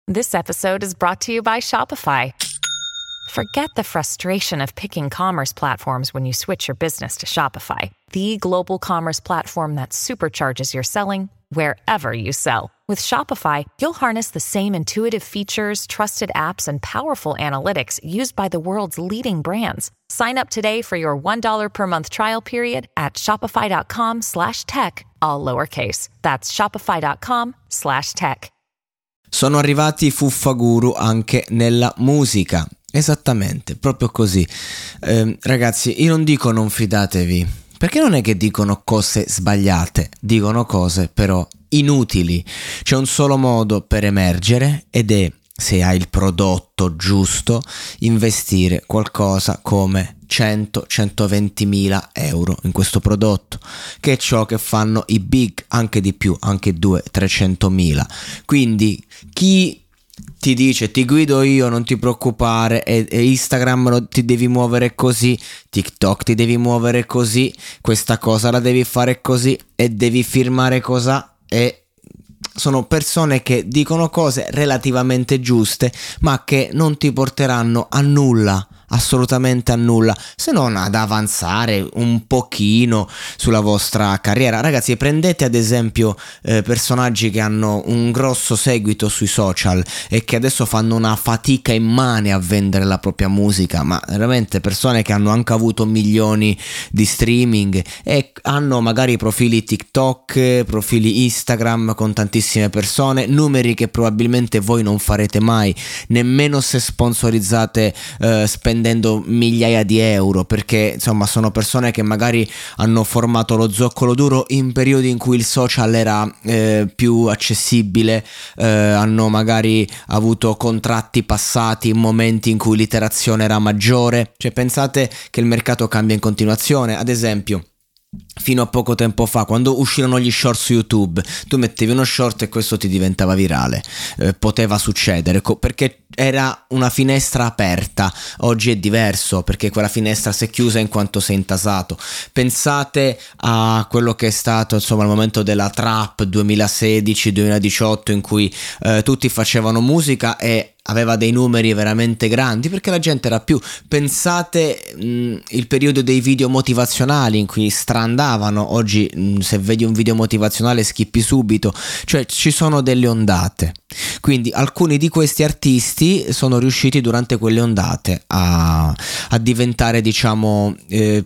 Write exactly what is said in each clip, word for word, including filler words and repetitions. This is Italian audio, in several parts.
This episode is brought to you by Shopify. Forget the frustration of picking commerce platforms when you switch your business to Shopify, the global commerce platform that supercharges your selling wherever you sell. With Shopify, you'll harness the same intuitive features, trusted apps, and powerful analytics used by the world's leading brands. Sign up today for your one dollar per month trial period at shopify.com slash tech, all lowercase. That's shopify.com slash tech. Sono arrivati i Fuffaguru anche nella musica. Esattamente, proprio così. Eh, ragazzi, io non dico non fidatevi, perché non è che dicono cose sbagliate, dicono cose però inutili. C'è un solo modo per emergere ed è, se hai il prodotto giusto, investire qualcosa come cento centoventimila euro in questo prodotto, che è ciò che fanno i big, anche di più, anche duecento trecentomila. Quindi chi ti dice ti guido io, non ti preoccupare, e, e Instagram lo, ti devi muovere così, TikTok ti devi muovere così, questa cosa la devi fare così e devi firmare cosa, e sono persone che dicono cose relativamente giuste ma che non ti porteranno a nulla, assolutamente a nulla, se non ad avanzare un pochino sulla vostra carriera. Ragazzi, prendete ad esempio eh, personaggi che hanno un grosso seguito sui social e che adesso fanno una fatica immane a vendere la propria musica, ma veramente persone che hanno anche avuto milioni di streaming e hanno magari profili TikTok, profili Instagram con tantissime persone, numeri che probabilmente voi non farete mai, nemmeno se sponsorizzate eh, spendendo migliaia di euro, perché insomma sono persone che magari hanno formato lo zoccolo duro in periodi in cui il social era eh, più accessibile, eh, hanno magari avuto contratti passati in momenti in cui l'iterazione era maggiore. Cioè, pensate che il mercato cambia in continuazione. Ad esempio, fino a poco tempo fa, quando uscirono gli short su YouTube, tu mettevi uno short e questo ti diventava virale, eh, poteva succedere co- perché era una finestra aperta. Oggi è diverso, perché quella finestra si è chiusa in quanto sei intasato. Pensate a quello che è stato insomma il momento della trap duemilasedici duemiladiciotto, in cui eh, tutti facevano musica e aveva dei numeri veramente grandi perché la gente era più. Pensate mh, il periodo dei video motivazionali in cui strandavano. Oggi mh, se vedi un video motivazionale schippi subito. Cioè, ci sono delle ondate, quindi alcuni di questi artisti sono riusciti durante quelle ondate a, a diventare diciamo eh,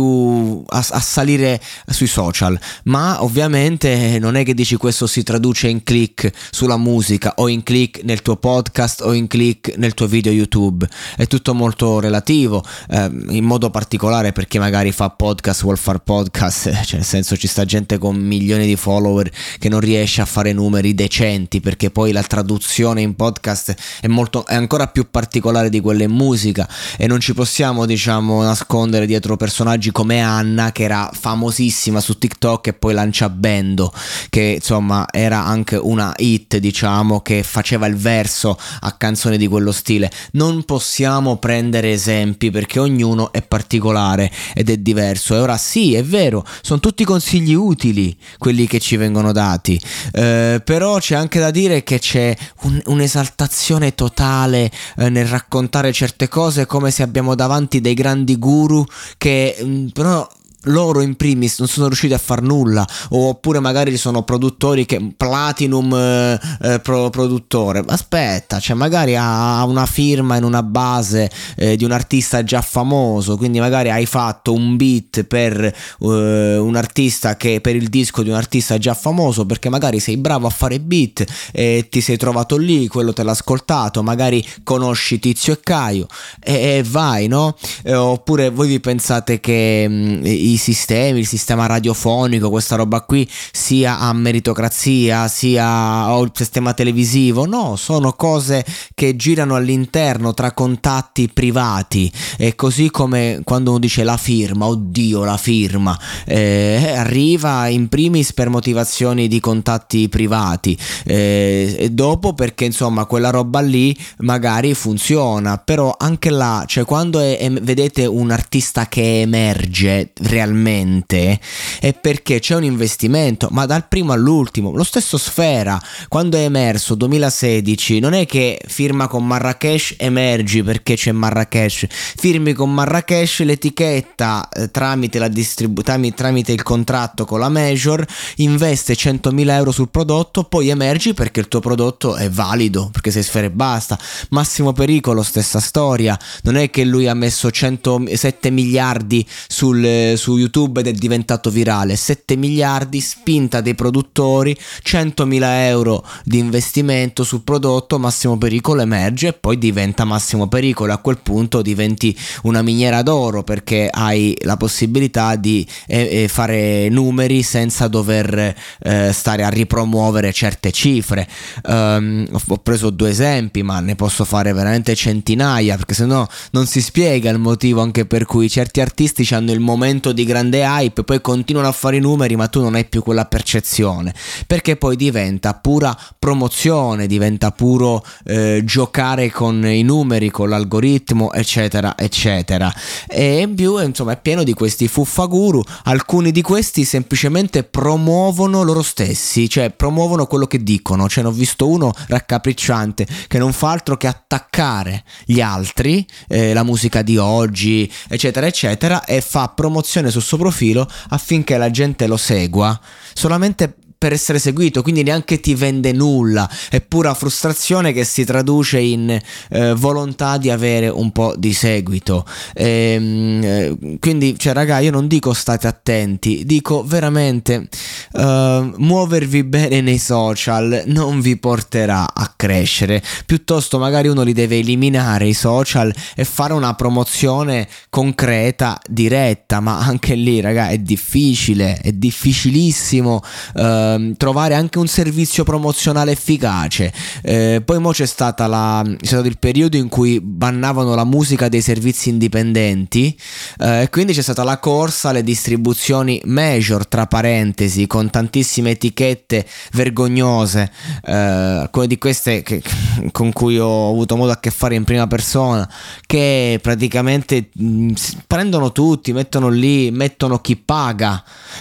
più a, a salire sui social, ma ovviamente non è che dici questo si traduce in click sulla musica o in click nel tuo podcast o in click nel tuo video YouTube. È tutto molto relativo, eh, in modo particolare perché magari fa podcast, vuol far podcast, cioè nel senso ci sta gente con milioni di follower che non riesce a fare numeri decenti, perché poi la traduzione in podcast è molto è ancora più particolare di quella in musica, e non ci possiamo diciamo nascondere dietro personaggi come Anna, che era famosissima su TikTok e poi lancia Bendo, che insomma era anche una hit, diciamo, che faceva il verso a canzoni di quello stile. Non possiamo prendere esempi perché ognuno è particolare ed è diverso. E ora sì, è vero, sono tutti consigli utili quelli che ci vengono dati, eh, però c'è anche da dire che c'è un, un'esaltazione totale eh, nel raccontare certe cose, come se abbiamo davanti dei grandi guru che mh, però loro in primis non sono riusciti a far nulla, oppure magari sono produttori che Platinum eh, eh, pro, produttore, aspetta, cioè magari ha una firma in una base eh, di un artista già famoso, quindi magari hai fatto un beat per eh, un artista che per il disco di un artista già famoso, perché magari sei bravo a fare beat e ti sei trovato lì, quello te l'ha ascoltato, magari conosci Tizio e Caio e, e vai, no? Eh, oppure voi vi pensate che mh, i sistemi, il sistema radiofonico, questa roba qui sia a meritocrazia, sia o il sistema televisivo? No, sono cose che girano all'interno tra contatti privati. E così come quando uno dice la firma, oddio la firma, eh, arriva in primis per motivazioni di contatti privati, eh, e dopo perché insomma quella roba lì magari funziona. Però anche là, cioè quando è, è, vedete un artista che emerge realmente realmente è perché c'è un investimento, ma dal primo all'ultimo. Lo stesso Sfera, quando è emerso duemilasedici, non è che firma con Marrakesh, emergi perché c'è Marrakesh, firmi con Marrakesh, l'etichetta eh, tramite la distribu- tramite, tramite il contratto con la major investe centomila euro sul prodotto, poi emergi perché il tuo prodotto è valido, perché sei Sfera e basta. Massimo Pericolo, stessa storia, non è che lui ha messo centosette miliardi sul, su YouTube ed è diventato virale, sette miliardi spinta dei produttori, centomila euro di investimento sul prodotto, Massimo Pericolo emerge e poi diventa Massimo Pericolo. A quel punto diventi una miniera d'oro perché hai la possibilità di eh, eh, fare numeri senza dover eh, stare a ripromuovere certe cifre. Um, ho preso due esempi, ma ne posso fare veramente centinaia, perché sennò non si spiega il motivo anche per cui certi artisti hanno il momento di grande hype, poi continuano a fare i numeri, ma tu non hai più quella percezione, perché poi diventa pura promozione, diventa puro eh, giocare con i numeri, con l'algoritmo, eccetera eccetera. E in più insomma è pieno di questi fuffaguru. Alcuni di questi semplicemente promuovono loro stessi, cioè promuovono quello che dicono. Cioè, ne ho visto uno raccapricciante che non fa altro che attaccare gli altri, eh, la musica di oggi, eccetera eccetera, e fa promozione sul suo profilo affinché la gente lo segua solamente per essere seguito, quindi neanche ti vende nulla, è pura frustrazione che si traduce in eh, volontà di avere un po' di seguito. E, eh, quindi, cioè, raga, io non dico state attenti, dico veramente uh, muovervi bene nei social non vi porterà a crescere, piuttosto magari uno li deve eliminare i social e fare una promozione concreta, diretta, ma anche lì, raga, è difficile, è difficilissimo uh, trovare anche un servizio promozionale efficace. Eh, poi mo c'è stata la c'è stato il periodo in cui bannavano la musica dei servizi indipendenti, e eh, quindi c'è stata la corsa alle distribuzioni major, tra parentesi, con tantissime etichette vergognose, eh, alcune di queste che, con cui ho avuto modo a che fare in prima persona, che praticamente mh, prendono tutti, mettono lì, mettono chi paga,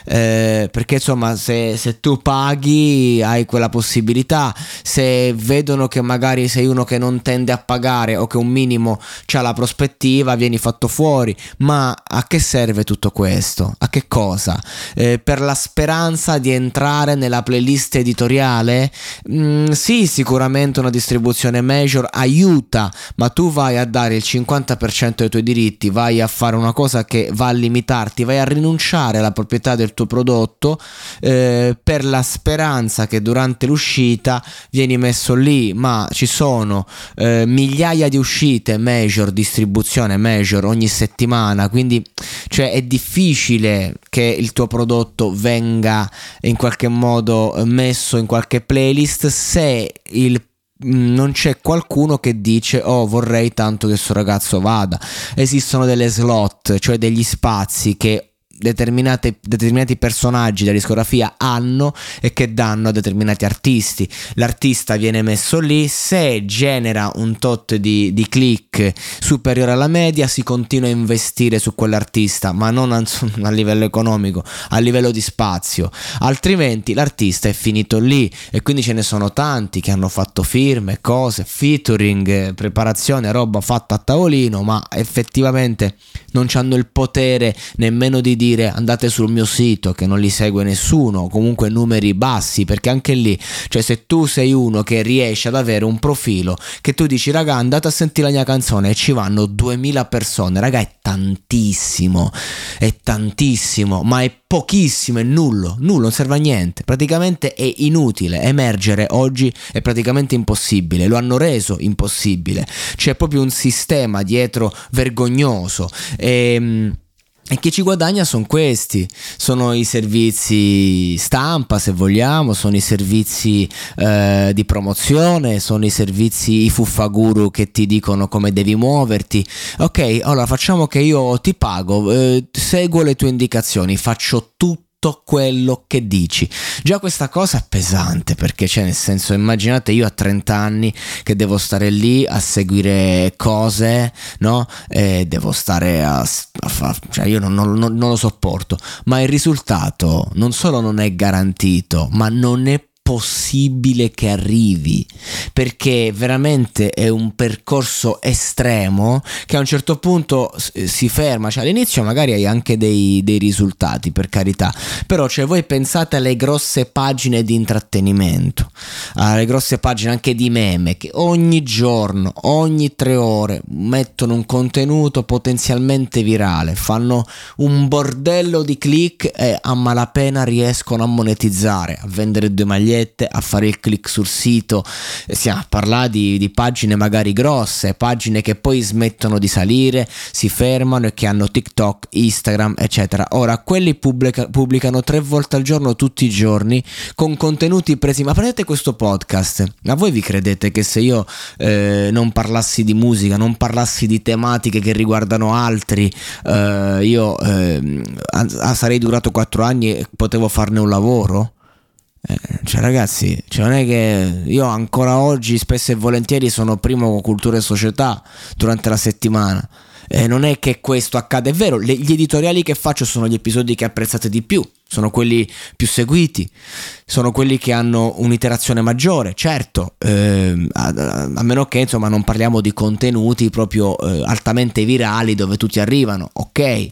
eh, perché insomma se, se tu paghi hai quella possibilità, se vedono che magari sei uno che non tende a pagare o che un minimo c'ha la prospettiva, vieni fatto fuori. Ma a che serve tutto questo? A che cosa? Eh, per la speranza di entrare nella playlist editoriale? Mm, sì, sicuramente una distribuzione major aiuta, ma tu vai a dare il cinquanta per cento dei tuoi diritti, vai a fare una cosa che va a limitarti, vai a rinunciare alla proprietà del tuo prodotto eh, per la speranza che durante l'uscita vieni messo lì. Ma ci sono eh, migliaia di uscite major, distribuzione major ogni settimana, quindi cioè è difficile che il tuo prodotto venga in qualche modo messo in qualche playlist se il non c'è qualcuno che dice oh vorrei tanto che sto ragazzo vada. Esistono delle slot, cioè degli spazi che determinate, determinati personaggi della discografia hanno e che danno a determinati artisti. L'artista viene messo lì, se genera un tot di, di click superiore alla media si continua a investire su quell'artista, ma non a, a livello economico, a livello di spazio, altrimenti l'artista è finito lì. E quindi ce ne sono tanti che hanno fatto firme, cose, featuring, preparazione, roba fatta a tavolino, ma effettivamente non hanno il potere nemmeno di dire andate sul mio sito, che non li segue nessuno, comunque numeri bassi, perché anche lì, cioè se tu sei uno che riesce ad avere un profilo che tu dici raga andate a sentire la mia canzone e ci vanno duemila persone, raga è tantissimo, è tantissimo, ma è pochissimo, è nullo, nullo, non serve a niente, praticamente è inutile. Emergere oggi è praticamente impossibile, lo hanno reso impossibile, c'è proprio un sistema dietro vergognoso. E, e chi ci guadagna sono questi, sono i servizi stampa se vogliamo, sono i servizi eh, di promozione, sono i servizi, i fuffaguru che ti dicono come devi muoverti. Ok, allora facciamo che io ti pago, eh, seguo le tue indicazioni, faccio tutto tutto quello che dici. Già questa cosa è pesante, perché cioè nel senso, immaginate io a trenta anni che devo stare lì a seguire cose, no? E devo stare a, a fare, cioè io non, non, non lo sopporto, ma il risultato non solo non è garantito, ma non è possibile che arrivi, perché veramente è un percorso estremo che a un certo punto si ferma. Cioè all'inizio magari hai anche dei, dei risultati, per carità, però cioè voi pensate alle grosse pagine di intrattenimento, alle grosse pagine anche di meme che ogni giorno, ogni tre ore mettono un contenuto potenzialmente virale, fanno un bordello di click e a malapena riescono a monetizzare, a vendere due magliette, a fare il click sul sito. Stiamo a parlare di, di pagine magari grosse, pagine che poi smettono di salire, si fermano e che hanno TikTok, Instagram, eccetera. Ora quelli pubblica, pubblicano tre volte al giorno tutti i giorni con contenuti presi. Ma prendete questo podcast, ma voi vi credete che se io eh, non parlassi di musica, non parlassi di tematiche che riguardano altri, eh, io eh, sarei durato quattro anni e potevo farne un lavoro? Cioè ragazzi, cioè non è che io ancora oggi spesso e volentieri sono primo con cultura e società durante la settimana, e non è che questo accade. È vero, le, gli editoriali che faccio sono gli episodi che apprezzate di più, sono quelli più seguiti, sono quelli che hanno un'iterazione maggiore, certo, eh, a, a meno che insomma non parliamo di contenuti proprio eh, altamente virali dove tutti arrivano, ok,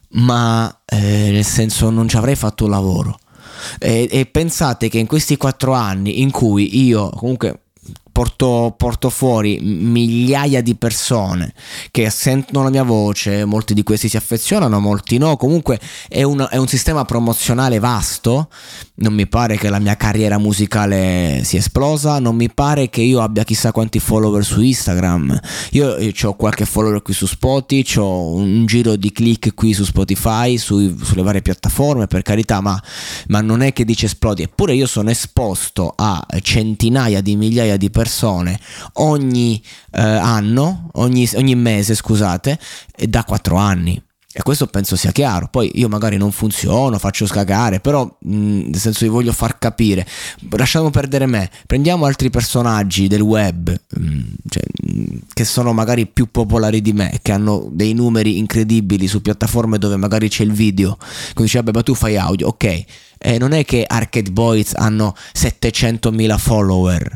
ma eh, nel senso non ci avrei fatto un lavoro. E, e pensate che in questi quattro anni in cui io comunque porto, porto fuori migliaia di persone che sentono la mia voce, molti di questi si affezionano, molti no, comunque è un, è un sistema promozionale vasto. Non mi pare che la mia carriera musicale sia esplosa, non mi pare che io abbia chissà quanti follower su Instagram, io, io ho qualche follower qui su Spotify, ho un giro di click qui su Spotify, su, sulle varie piattaforme, per carità, ma, ma non è che dice esplodi. Eppure io sono esposto a centinaia di migliaia di persone ogni eh, anno, ogni, ogni mese, scusate, e da quattro anni. E questo penso sia chiaro. Poi io magari non funziono, faccio scagare, però mh, nel senso vi voglio far capire. Lasciamo perdere me, prendiamo altri personaggi del web, mh, cioè, mh, che sono magari più popolari di me, che hanno dei numeri incredibili su piattaforme dove magari c'è il video. Quindi dice vabbè, ma tu fai audio, ok. E non è che Arcade Boys hanno settecentomila follower.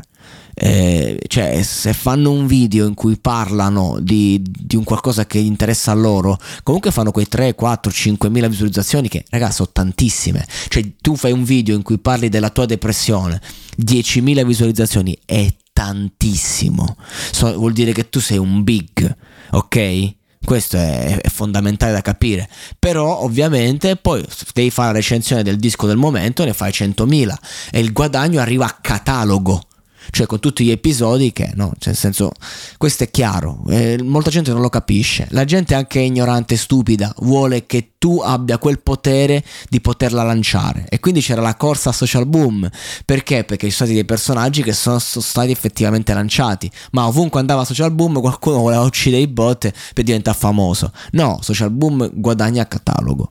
Eh, cioè se fanno un video in cui parlano di, di un qualcosa che interessa a loro, comunque fanno quei tre, quattro, cinquemila visualizzazioni che ragazzi sono tantissime. Cioè tu fai un video in cui parli della tua depressione, diecimila visualizzazioni è tantissimo, so, vuol dire che tu sei un big, ok? Questo è, è fondamentale da capire. Però ovviamente poi devi fare la recensione del disco del momento e ne fai centomila e il guadagno arriva a catalogo, cioè con tutti gli episodi che no, cioè nel senso, questo è chiaro, eh, molta gente non lo capisce, la gente anche ignorante e stupida vuole che tu abbia quel potere di poterla lanciare, e quindi c'era la corsa a social boom. Perché? Perché ci sono stati dei personaggi che sono, sono stati effettivamente lanciati, ma ovunque andava social boom qualcuno voleva uccidere i bot per diventare famoso. No, social boom guadagna a catalogo,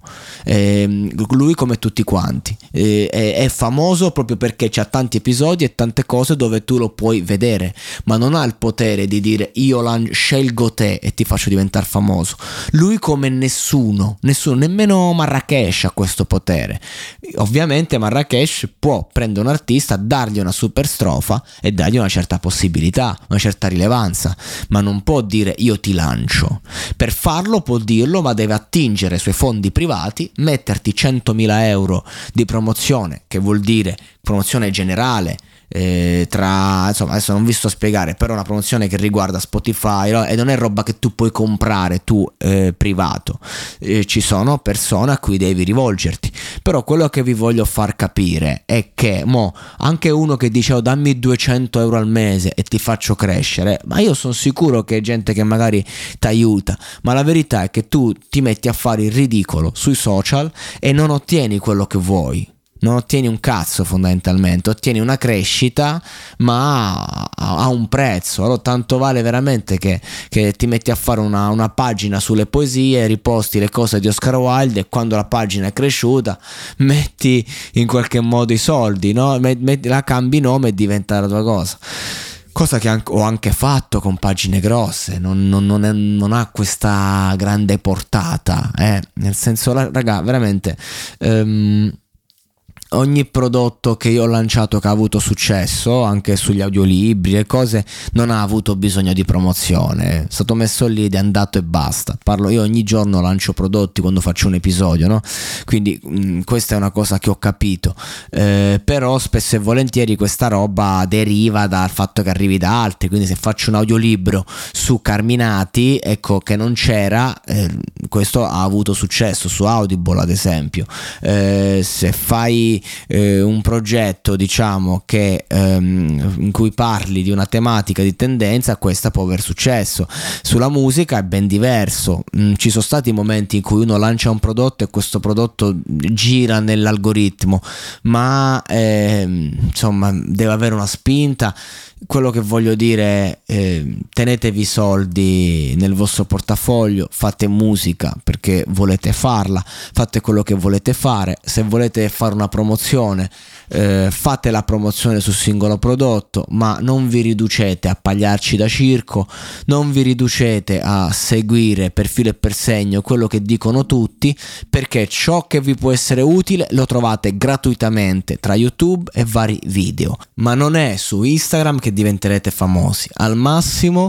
eh, lui come tutti quanti, eh, è, è famoso proprio perché c'ha tanti episodi e tante cose dove tu lo puoi vedere, ma non ha il potere di dire io lan- scelgo te e ti faccio diventare famoso. Lui come nessuno, nessuno, nemmeno Marrakesh ha questo potere. Ovviamente Marrakesh può prendere un artista, dargli una super strofa e dargli una certa possibilità, una certa rilevanza, ma non può dire io ti lancio. Per farlo può dirlo, ma deve attingere ai suoi fondi privati, metterti centomila euro di promozione, che vuol dire promozione generale, Eh, tra insomma adesso non vi sto a spiegare, però una promozione che riguarda Spotify, no? E non è roba che tu puoi comprare tu eh, privato, eh, ci sono persone a cui devi rivolgerti. Però quello che vi voglio far capire è che mo anche uno che dice oh, dammi duecento euro al mese e ti faccio crescere, ma io sono sicuro che è gente che magari ti aiuta, ma la verità è che tu ti metti a fare il ridicolo sui social e non ottieni quello che vuoi. non ottieni un cazzo fondamentalmente, ottieni una crescita ma a un prezzo. Allora tanto vale veramente che, che ti metti a fare una, una pagina sulle poesie, riposti le cose di Oscar Wilde e quando la pagina è cresciuta metti in qualche modo i soldi, no? Metti, la cambi nome e diventa la tua cosa. Cosa che ho anche fatto con pagine grosse, non, non, non, è, non ha questa grande portata, eh? Nel senso, raga, veramente um, ogni prodotto che io ho lanciato che ha avuto successo, anche sugli audiolibri e cose, non ha avuto bisogno di promozione, è stato messo lì ed è andato e basta. Parlo, io ogni giorno lancio prodotti quando faccio un episodio, no? Quindi mh, questa è una cosa che ho capito, eh, però spesso e volentieri questa roba deriva dal fatto che arrivi da altri, quindi se faccio un audiolibro su Carminati, ecco, che non c'era, eh, questo ha avuto successo su Audible ad esempio. Eh, se fai Eh, un progetto diciamo che ehm, in cui parli di una tematica di tendenza, questa può aver successo. Sulla musica è ben diverso, mm, ci sono stati momenti in cui uno lancia un prodotto e questo prodotto gira nell'algoritmo, ma ehm, insomma deve avere una spinta. Quello che voglio dire è eh, tenetevi i soldi nel vostro portafoglio, fate musica perché volete farla, fate quello che volete fare. Se volete fare una promozione, eh, fate la promozione sul singolo prodotto, ma non vi riducete a pagliarci da circo, non vi riducete a seguire per filo e per segno quello che dicono tutti, perché ciò che vi può essere utile lo trovate gratuitamente tra YouTube e vari video, ma non è su Instagram che diventerete famosi. Al massimo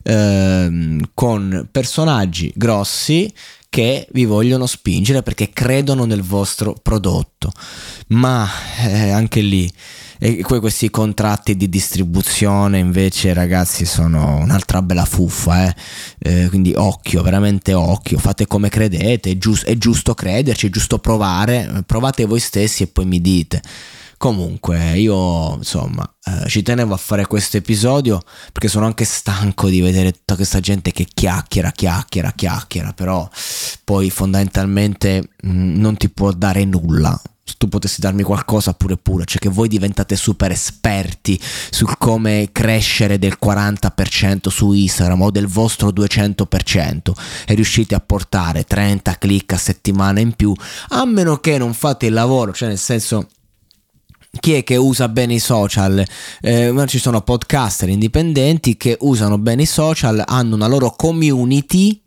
ehm, con personaggi grossi che vi vogliono spingere perché credono nel vostro prodotto, ma eh, anche lì e questi contratti di distribuzione invece, ragazzi, sono un'altra bella fuffa, eh? Eh, quindi occhio, veramente occhio, fate come credete, è, giusto, è giusto crederci, è giusto provare, provate voi stessi e poi mi dite. Comunque io insomma eh, ci tenevo a fare questo episodio perché sono anche stanco di vedere tutta questa gente che chiacchiera, chiacchiera, chiacchiera, però poi fondamentalmente mh, non ti può dare nulla. Se tu potessi darmi qualcosa pure pure, cioè che voi diventate super esperti sul come crescere del quaranta per cento su Instagram o del vostro duecento per cento e riuscite a portare trenta click a settimana in più, a meno che non fate il lavoro, cioè nel senso, chi è che usa bene i social? Eh, ci sono podcaster indipendenti che usano bene i social, hanno una loro community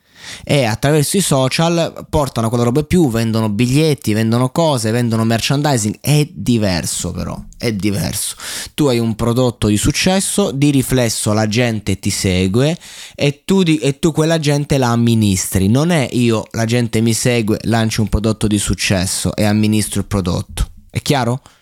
e attraverso i social portano quella roba più, vendono biglietti, vendono cose, vendono merchandising. È diverso, però è diverso. Tu hai un prodotto di successo, di riflesso la gente ti segue e tu, di, e tu quella gente la amministri. Non è io, la gente mi segue, lancio un prodotto di successo e amministro il prodotto. È chiaro?